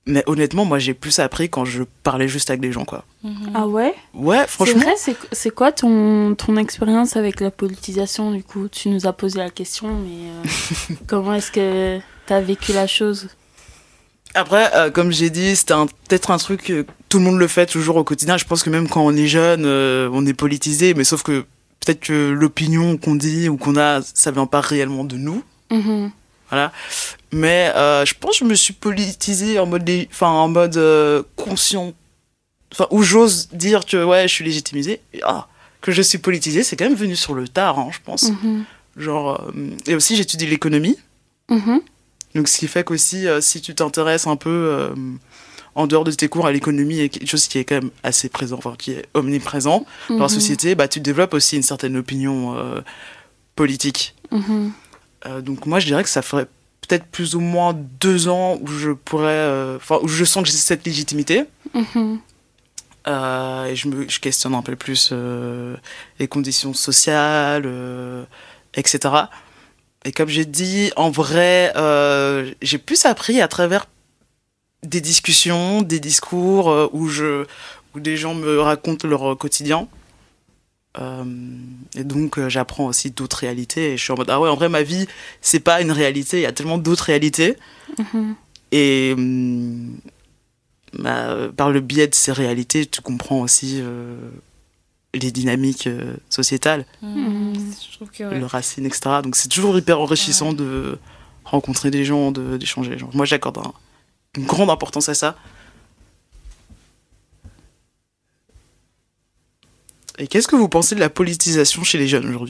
Mais honnêtement, moi, j'ai plus appris quand je parlais juste avec les gens, quoi. Mhm. Ah ouais? Ouais, franchement. C'est vrai, c'est, c'est quoi ton, ton expérience avec la politisation, du coup? Tu nous as posé la question, mais euh, comment est-ce que t'as vécu la chose? Après, euh, comme j'ai dit, c'était un, peut-être un truc que tout le monde le fait toujours au quotidien. Je pense que même quand on est jeune, euh, on est politisé, mais sauf que peut-être que l'opinion qu'on dit ou qu'on a, ça vient pas réellement de nous. Mhm. Voilà. Mais euh, je pense que je me suis politisée en mode, lé- enfin, en mode euh, conscient. Enfin, où j'ose dire que ouais, je suis légitimisée. Et, ah, que je suis politisée, c'est quand même venu sur le tard, hein, je pense. Mhm. Genre, euh, et aussi, j'étudie l'économie. Mhm. Donc, ce qui fait qu'aussi, euh, si tu t'intéresses un peu euh, en dehors de tes cours à l'économie, et quelque chose qui est quand même assez présent, enfin, qui est omniprésent dans la Mhm. société, bah, tu développes aussi une certaine opinion euh, politique. Mhm. Euh, donc, moi, je dirais que ça ferait peut-être plus ou moins deux ans où je pourrais, enfin, où je sens que j'ai cette légitimité. Mhm. Euh, et je me je questionne un peu plus euh, les conditions sociales, euh, et cetera. Et comme j'ai dit, en vrai, euh, j'ai plus appris à travers des discussions, des discours euh, où, je, où des gens me racontent leur quotidien. Euh, et donc, euh, j'apprends aussi d'autres réalités. Et je suis en mode, ah ouais, en vrai, ma vie, c'est pas une réalité. Il y a tellement d'autres réalités. Mhm. Et hum, bah, par le biais de ces réalités, tu comprends aussi euh, les dynamiques euh, sociétales, Mhm. Je trouve que ouais. le racisme, et cetera. Donc c'est toujours hyper enrichissant Ouais. de rencontrer des gens, de, d'échanger les gens. Moi, j'accorde un- une grande importance à ça. Et qu'est-ce que vous pensez de la politisation chez les jeunes aujourd'hui ?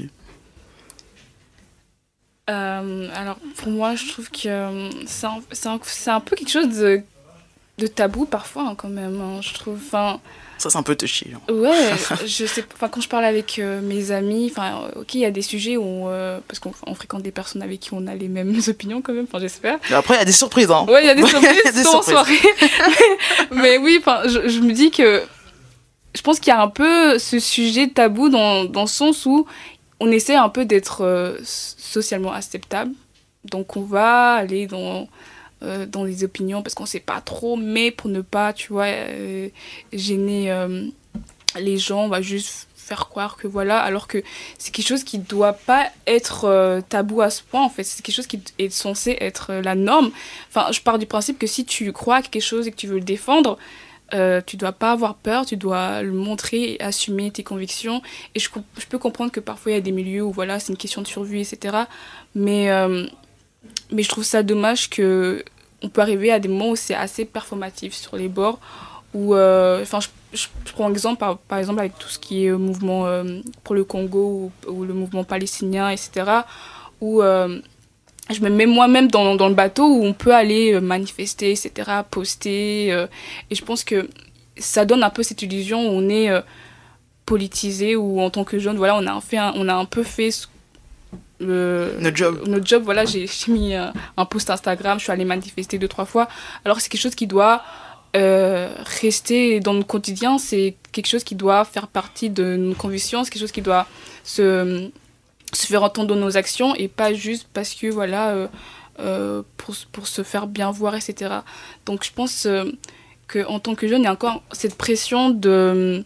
Euh, alors pour moi, je trouve que euh, c'est un, c'est un, c'est un peu quelque chose de, de tabou parfois hein, quand même. Hein, je trouve. Enfin, Ça, c'est un peu touchy. Genre. ouais, je sais. Enfin, quand je parle avec euh, mes amis, enfin, ok, il y a des sujets où euh, parce qu'on on fréquente des personnes avec qui on a les mêmes opinions quand même. Enfin, j'espère. Mais après, il y a des surprises. Hein. Ouais, il y a des surprises, Il y a des surtout en surprises. soirée. mais, mais oui, enfin, je, je me dis que je pense qu'il y a un peu ce sujet tabou dans, dans le sens où on essaie un peu d'être euh, socialement acceptable. Donc on va aller dans, euh, dans les opinions parce qu'on sait pas trop, mais pour ne pas, tu vois, euh, gêner euh, les gens, on va juste faire croire que voilà, alors que c'est quelque chose qui doit pas être euh, tabou à ce point en fait, c'est quelque chose qui est censé être euh, la norme. Enfin, je pars du principe que si tu crois à quelque chose et que tu veux le défendre, euh, tu dois pas avoir peur, tu dois le montrer et assumer tes convictions. Et je, comp- je peux comprendre que parfois il y a des milieux où voilà, c'est une question de survie, et cetera. Mais, euh, mais je trouve ça dommage que on peut arriver à des moments où c'est assez performatif sur les bords. Où, euh, enfin, je, je, je prends exemple par, par exemple avec tout ce qui est euh, mouvement euh, pour le Congo ou, ou le mouvement palestinien, et cetera. Où euh, je me mets moi-même dans, dans le bateau où on peut aller euh, manifester, et cetera, poster. Euh, et je pense que ça donne un peu cette illusion où on est euh, politisé, où en tant que jeune, voilà, on a, fait un, on a un peu fait ce- le, Notre job. Notre job, voilà, j'ai, j'ai mis un, un post Instagram, je suis allée manifester deux, trois fois. Alors que c'est quelque chose qui doit euh, rester dans notre quotidien, c'est quelque chose qui doit faire partie de nos convictions, c'est quelque chose qui doit se... se faire entendre dans nos actions et pas juste parce que voilà euh, euh, pour, pour se faire bien voir, etc. Donc je pense euh, qu'en tant que jeune il y a encore cette pression de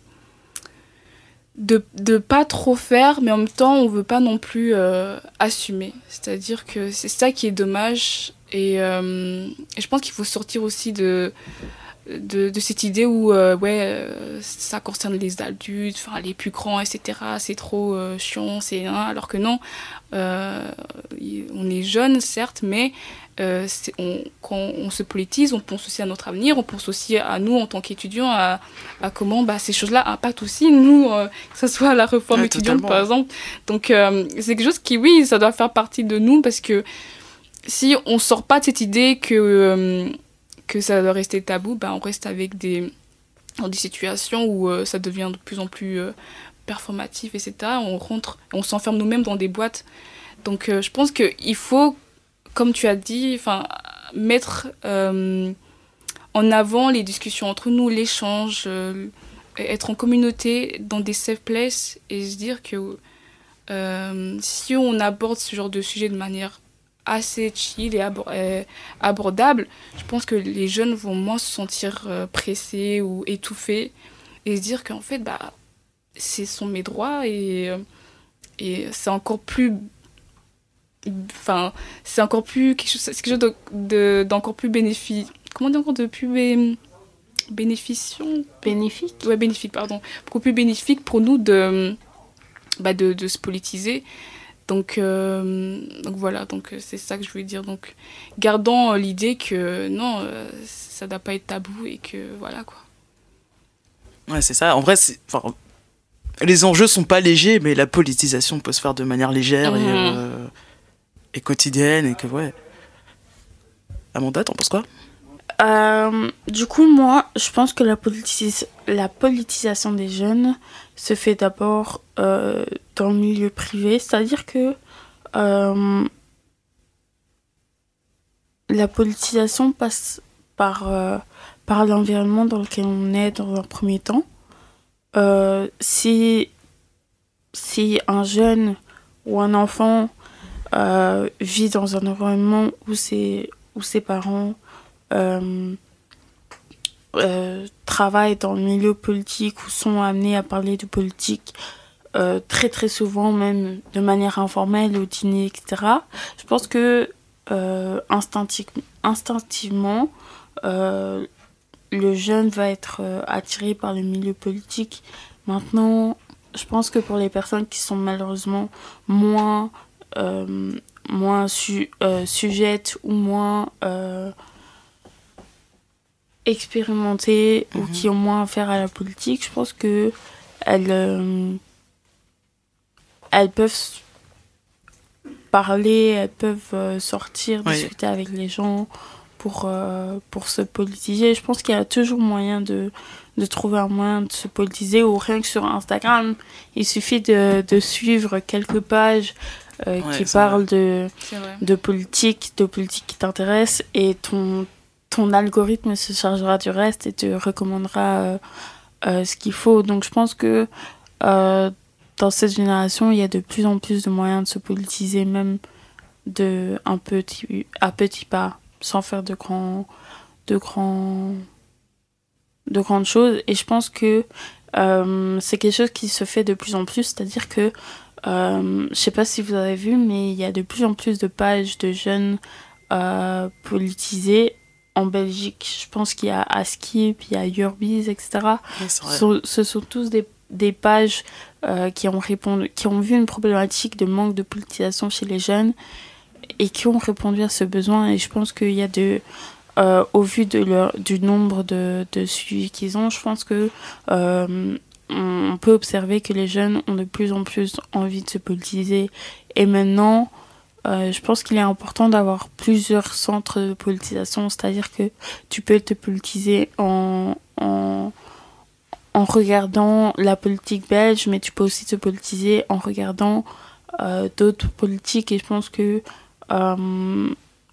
de de pas trop faire, mais en même temps on veut pas non plus euh, assumer, c'est à dire que c'est ça qui est dommage. Et, euh, et je pense qu'il faut sortir aussi de De, de cette idée où euh, ouais, euh, ça concerne les adultes, enfin, les plus grands, et cetera. C'est trop euh, chiant, c'est, hein, alors que non, euh, on est jeune, certes, mais euh, c'est, on, quand on se politise, on pense aussi à notre avenir, on pense aussi à nous en tant qu'étudiants, à, à comment bah, ces choses-là impactent aussi nous, euh, que ce soit la réforme Ouais, étudiante totalement. par exemple. Donc euh, c'est quelque chose qui, oui, ça doit faire partie de nous parce que si on sort pas de cette idée que... Euh, que ça doit rester tabou, bah on reste avec des, dans des situations où euh, ça devient de plus en plus euh, performatif, et cetera. On rentre, on s'enferme nous-mêmes dans des boîtes. Donc euh, je pense qu'il faut, comme tu as dit, mettre euh, en avant les discussions entre nous, l'échange, euh, être en communauté dans des safe places et se dire que euh, si on aborde ce genre de sujet de manière assez chill et abor- euh, abordable, je pense que les jeunes vont moins se sentir euh, pressés ou étouffés et se dire qu'en fait, bah, ce sont mes droits et, euh, et c'est encore plus... Enfin, c'est encore plus... Quelque chose, c'est quelque chose de, de, d'encore plus bénéfique. Comment dire encore de plus bé... bénéficiant Bénéfique. Ouais, bénéfique, pardon. Beaucoup plus bénéfique pour nous de, bah, de, de se politiser. Donc, euh, donc voilà, donc c'est ça que je voulais dire. Donc, gardons euh, l'idée que non, euh, ça ne doit pas être tabou et que voilà quoi. Ouais, c'est ça. En vrai, c'est, enfin, les enjeux sont pas légers, mais la politisation peut se faire de manière légère Mmh. et, euh, et quotidienne. Et que, ouais. Amanda, t'en penses quoi ? Euh, du coup, moi, je pense que la, politis- la politisation des jeunes se fait d'abord euh, dans le milieu privé, c'est-à-dire que euh, la politisation passe par, euh, par l'environnement dans lequel on est dans un premier temps. Euh, si, si un jeune ou un enfant euh, vit dans un environnement où ses, où ses parents Euh, euh, travaillent dans le milieu politique ou sont amenés à parler de politique euh, très très souvent, même de manière informelle au dîner, et cetera. Je pense que euh, instincti- instinctivement, euh, le jeune va être euh, attiré par le milieu politique. Maintenant, je pense que pour les personnes qui sont malheureusement moins, euh, moins su- euh, sujettes ou moins... Euh, expérimentées Mhm. ou qui ont moins affaire à la politique, je pense que elles, euh, elles peuvent parler, elles peuvent euh, sortir, Oui. discuter avec les gens pour, euh, pour se politiser. Je pense qu'il y a toujours moyen de, de trouver un moyen de se politiser, ou rien que sur Instagram, il suffit de, de suivre quelques pages euh, Ouais, qui c'est parlent de, C'est vrai. de politique, de politique qui t'intéresse, et ton ton algorithme se chargera du reste et te recommandera euh, euh, ce qu'il faut. Donc je pense que euh, dans cette génération, il y a de plus en plus de moyens de se politiser, même de un petit, à petits pas, sans faire de grands, de grands, de grandes choses. Et je pense que euh, c'est quelque chose qui se fait de plus en plus, c'est-à-dire que euh, je sais pas si vous avez vu, mais il y a de plus en plus de pages de jeunes euh, politisés en Belgique. Je pense qu'il y a Askip, il y a Urbiz, et cetera. Ouais, c'est vrai. Ce sont, ce sont tous des, des pages euh, qui, ont répondu, qui ont vu une problématique de manque de politisation chez les jeunes et qui ont répondu à ce besoin. Et je pense qu'il y a de... Euh, au vu de leur, du nombre de, de suivis qu'ils ont, je pense que euh, on peut observer que les jeunes ont de plus en plus envie de se politiser. Et maintenant, Euh, je pense qu'il est important d'avoir plusieurs centres de politisation, c'est-à-dire que tu peux te politiser en, en, en regardant la politique belge, mais tu peux aussi te politiser en regardant euh, d'autres politiques. Et je pense que euh,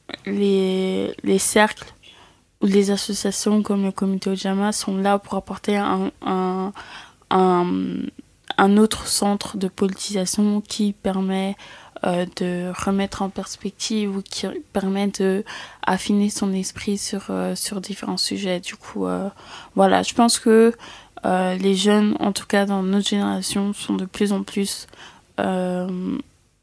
les, les cercles ou les associations comme le Comité Ojama sont là pour apporter un, un, un, un autre centre de politisation qui permet Euh, de remettre en perspective ou qui permet d'affiner son esprit sur, euh, sur différents sujets. Du coup, euh, voilà, je pense que euh, les jeunes, en tout cas dans notre génération, sont de plus en plus euh,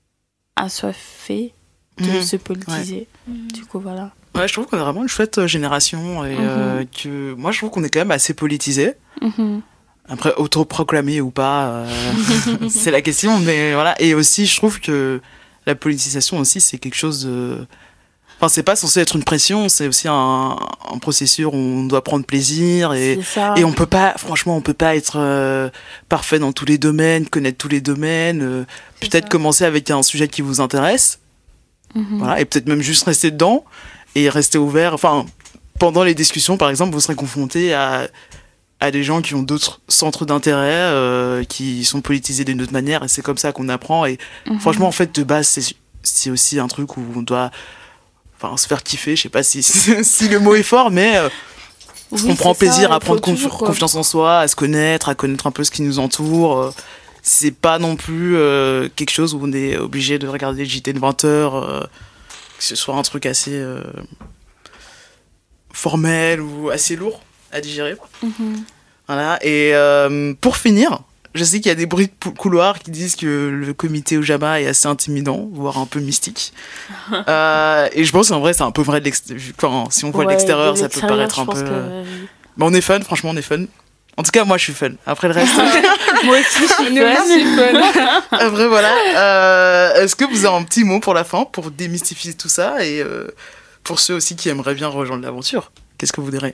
assoiffés de Mhm. se politiser. Mhm. Du coup, voilà. Ouais, je trouve qu'on est vraiment une chouette euh, génération et euh, que moi je trouve qu'on est quand même assez politisé. Mhm. Après, autoproclamé ou pas, euh, c'est la question, mais voilà. Et aussi, je trouve que la politisation aussi, c'est quelque chose de... Enfin, c'est pas censé être une pression, c'est aussi un, un processus où on doit prendre plaisir et, C'est ça. et on peut pas, franchement, on peut pas être euh, parfait dans tous les domaines, connaître tous les domaines, euh, C'est peut-être ça. commencer avec un sujet qui vous intéresse, Mhm. voilà, et peut-être même juste rester dedans et rester ouvert. Enfin, pendant les discussions, par exemple, vous serez confronté à, à des gens qui ont d'autres centres d'intérêt, euh, qui sont politisés d'une autre manière, et c'est comme ça qu'on apprend. Et Mhm. franchement, en fait, de base, c'est, c'est aussi un truc où on doit enfin, se faire kiffer. Je sais pas si, si le mot est fort, mais euh, Oui, on prend c'est ça, plaisir il à prendre faut confi- toujours, euh, confiance en soi, à se connaître, à connaître un peu ce qui nous entoure. Euh, c'est pas non plus euh, quelque chose où on est obligé de regarder le J T de vingt heures. Euh, que ce soit un truc assez euh, formel ou assez lourd à digérer. Mm-hmm. Voilà. Et euh, pour finir, je sais qu'il y a des bruits de couloir qui disent que le comité Ujamaa est assez intimidant, voire un peu mystique. euh, et je pense qu'en vrai, c'est un peu vrai de l'extérieur. Enfin, si on voit Ouais, de l'extérieur, de ça peut paraître un peu. que... Euh... Mais on est fun, franchement, on est fun. En tout cas, moi, je suis fun. Après le reste. Moi aussi, je suis Nous aussi, fun. Après, voilà. Euh, est-ce que vous avez un petit mot pour la fin, pour démystifier tout ça et euh, pour ceux aussi qui aimeraient bien rejoindre l'aventure? Qu'est-ce que vous direz?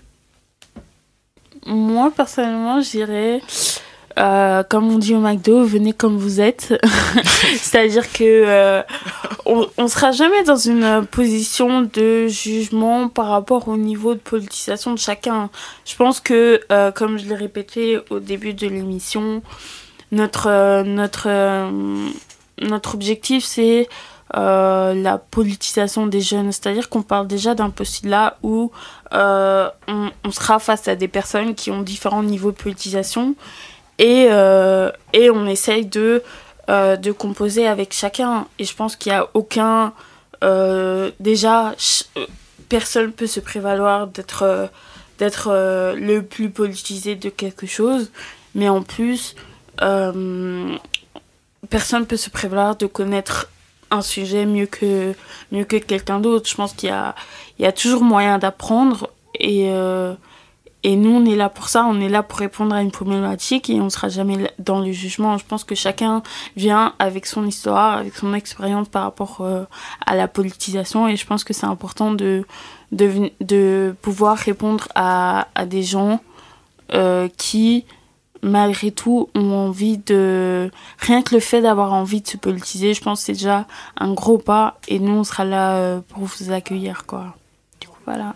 Moi, personnellement, je dirais, euh, comme on dit au McDo, venez comme vous êtes. C'est-à-dire que euh, on, on sera jamais dans une position de jugement par rapport au niveau de politisation de chacun. Je pense que, euh, comme je l'ai répété au début de l'émission, notre, euh, notre, euh, notre objectif, c'est Euh, la politisation des jeunes, c'est-à-dire qu'on parle déjà d'un postulat où euh, on, on sera face à des personnes qui ont différents niveaux de politisation et, euh, et on essaye de, euh, de composer avec chacun. Et je pense qu'il n'y a aucun... Euh, déjà, ch- personne peut se prévaloir d'être, euh, d'être euh, le plus politisé de quelque chose, mais en plus, euh, personne peut se prévaloir de connaître un sujet mieux que, mieux que quelqu'un d'autre. Je pense qu'il y a, il y a toujours moyen d'apprendre et, euh, et nous on est là pour ça, on est là pour répondre à une problématique et on ne sera jamais dans le jugement. Je pense que chacun vient avec son histoire, avec son expérience par rapport euh, à la politisation et je pense que c'est important de, de, de pouvoir répondre à, à des gens euh, qui malgré tout, ont envie de... Rien que le fait d'avoir envie de se politiser, je pense que c'est déjà un gros pas. Et nous, on sera là pour vous accueillir, quoi. Du coup, voilà.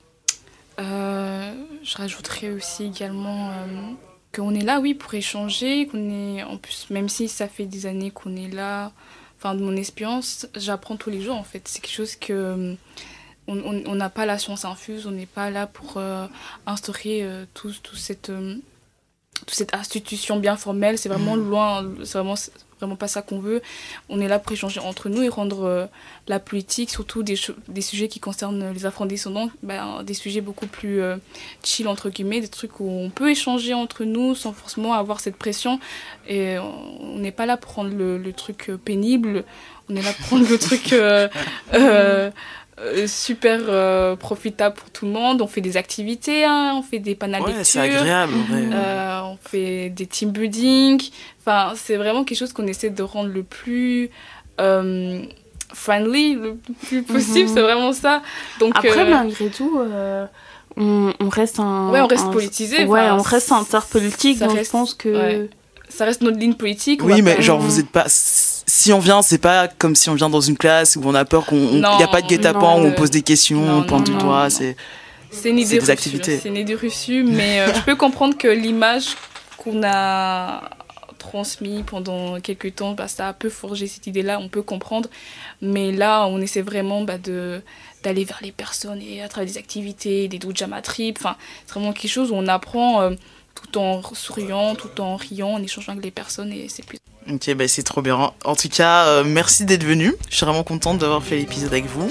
Euh, je rajouterais aussi également euh, qu'on est là, oui, pour échanger. Qu'on est, en plus, même si ça fait des années qu'on est là, enfin, de mon expérience, j'apprends tous les jours, en fait. C'est quelque chose que... On n'a pas la science infuse, on n'est pas là pour euh, instaurer euh, tout, tout cette... Euh, toute cette institution bien formelle, c'est vraiment loin, c'est vraiment, c'est vraiment pas ça qu'on veut. On est là pour échanger entre nous et rendre euh, la politique, surtout des, cho- des sujets qui concernent les afro-descendants, ben, des sujets beaucoup plus euh, chill, entre guillemets, des trucs où on peut échanger entre nous sans forcément avoir cette pression. Et on n'est pas là pour rendre le, le truc pénible, on est là pour rendre le truc... Euh, euh, Euh, super euh, profitable pour tout le monde. On fait des activités, hein, on fait des panels ouais, lecture. C'est agréable, ouais. euh, on fait des team building. Enfin, c'est vraiment quelque chose qu'on essaie de rendre le plus euh, friendly, le plus possible. Mm-hmm. C'est vraiment ça. Donc, après, euh... malgré tout, euh, on, on reste un... Ouais, on reste un, politisé. Ouais, on reste un acteur politique, donc reste, je pense que... Ouais. Ça reste notre ligne politique. Oui, mais pas... genre, vous êtes pas... Si on vient, c'est pas comme si on vient dans une classe où on a peur qu'il n'y a pas de guet-apens, où on pose des questions, non, on pointe du doigt, c'est... C'est une idée des reçue, activités. C'est une idée reçue, mais euh, je peux comprendre que l'image qu'on a transmise pendant quelques temps, bah, ça a un peu forgé cette idée-là, on peut comprendre. Mais là, on essaie vraiment bah, de, d'aller vers les personnes et à travers des activités, des Ujamaa trips. Enfin, c'est vraiment quelque chose où on apprend... Euh, tout en souriant, tout en riant, en échangeant avec les personnes et c'est plus... Ok, bah c'est trop bien. En tout cas, euh, merci d'être venu. Je suis vraiment contente d'avoir fait l'épisode avec vous.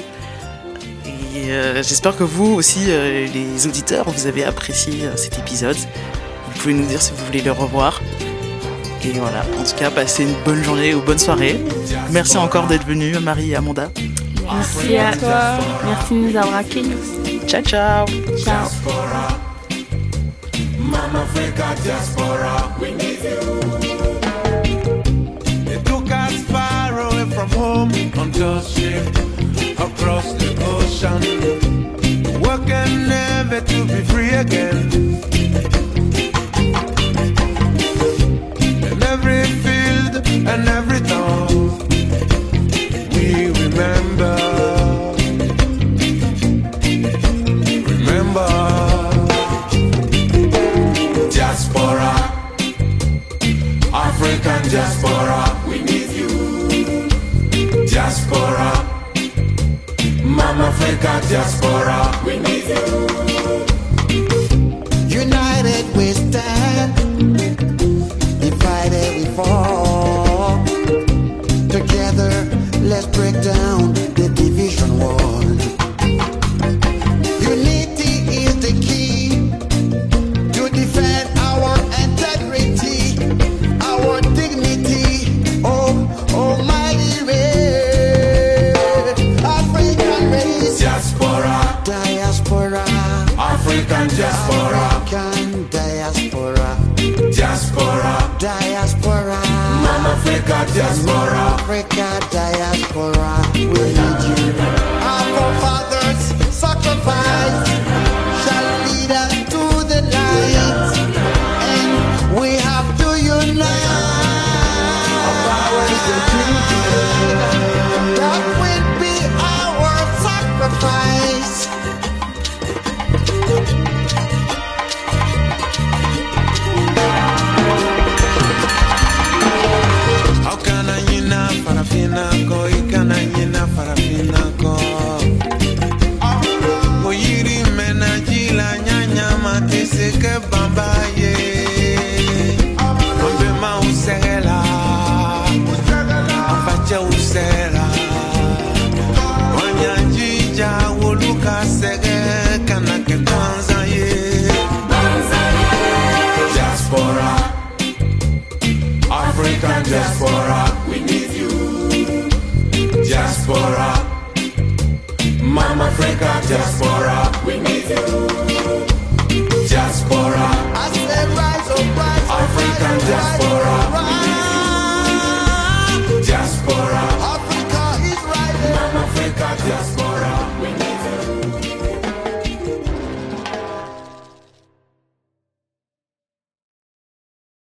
Et euh, j'espère que vous aussi, euh, les auditeurs, vous avez apprécié euh, cet épisode. Vous pouvez nous dire si vous voulez le revoir. Et voilà, en tout cas, passez une bonne journée ou bonne soirée. Merci encore d'être venus, Marie et Amanda. Merci à toi. Merci de nous avoir accueillis. Ciao, ciao. Ciao. Mama Africa diaspora, we need you. They took us far away from home on those ships across the ocean, working never to be free again. In every field and every town, we remember, remember. Diaspora, African diaspora, we need you. Diaspora, Mama Africa diaspora, we need you. United we stand, divided we fall. Together, let's break down the division wall. diaspora. Mama Africa diaspora. Africa diaspora. We need you. Our forefathers sacrifice shall lead us to the light, and we have to unite. Our power is the children. That will be our sacrifice. Farafina ko ikana nyina farafina ko Oyiri mena jila nyanya matese ke bambaye Ambe ma usela Afache usela Wanyajija woluka sege kana ke banzaye Diaspora African diaspora. We need